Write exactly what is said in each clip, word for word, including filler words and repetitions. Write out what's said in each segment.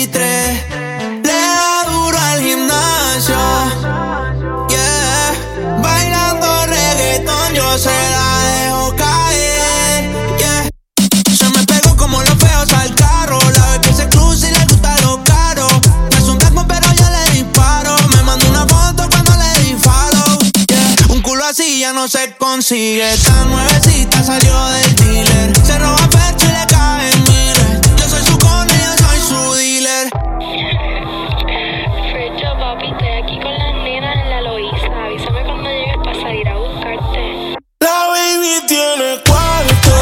veintitrés. Le da duro al gimnasio, yeah. Bailando reggaetón, yo se la dejo caer, yeah. Se me pegó como los feos al carro. La baby es exclusiva y le gusta lo caro. No es un taco pero yo le disparo. Me mandó una foto cuando le di follow, yeah. Un culo así ya no se consigue. Esta nuevecita salió del dealer. Se roba pecho y le caen miles. Yo soy su cone, yo soy su dealer. Fercho, papi, estoy aquí con las nenas en la Loíza. Avísame cuando llegues para salir a buscarte. La baby tiene cuarto.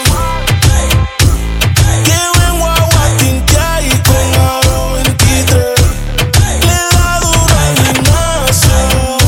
Que buen guagua tintea y con aro veintitrés. Le da duro al gimnasio,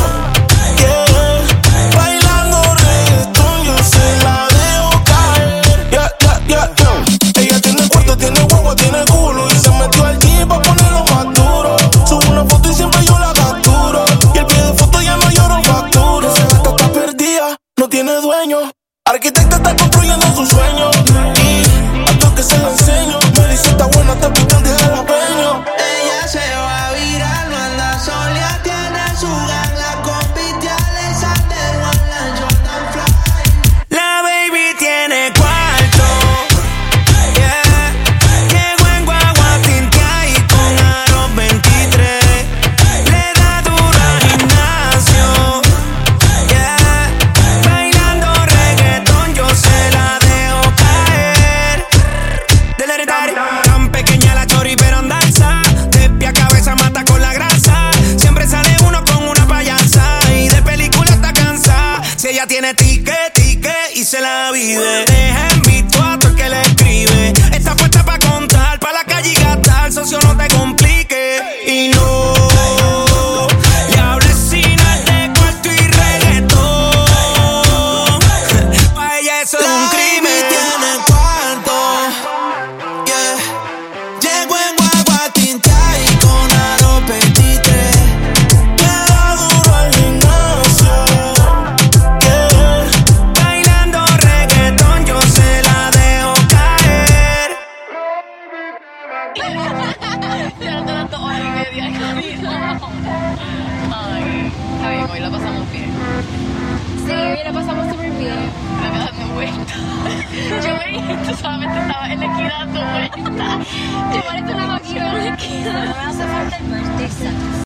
yeah. Bailando reggaetón, yo se la dejo caer, yeah, yeah, yeah, yeah. Ella tiene cuarto, tiene guagua, tiene culo. Y se metió al gym pa' ponerlo más duro. Subo una foto y siempre yo la capturo. Y el pie de foto ya no lloro factura. Esa gata está perdida, no tiene dueño. Arquitecta está construyendo su sueño. Y a todo que se la enseño. Me dice está buena, te pican de jalapeño. Ella se va a virar, no anda sola, tiene su gang. La compite Alexander, la Jordan Fly. La baby tiene cuarto, yeah. Llegó en guagua tintea y con aro veintitrés. Le da duro al gimnasio, yeah. Bailando reggaetón, yo se la dejo caer. Del hereditario. Tan pequeña la chori pero andanza. De pie a cabeza mata con la grasa. Siempre sale uno con una payasa. Y de película está cansada. Si ella tiene ticket, ticket y se la vive. Deja en visto a todo el que le escribe. Está puesta pa' contar, pa' la calle y gastar. Socio, no te complique. Y no le hables si no es de cuarto y reggaetón. Pa' ella eso es un crimen. Tiene cuarto, yeah. Llegó en guagua tintea y con aro veintitrés. Le da duro al gimnasio, yeah. Bailando reggaetón, yo se la dejo caer. Ya no te das dos horas y media. Ay, está bien, hoy la pasamos bien. Sí, hoy la pasamos súper bien. Me voy dando vueltas. Yo veía, tú solamente estabas en la esquina dando vueltas. Yo parezco una máquina en la esquina. No me hace falta el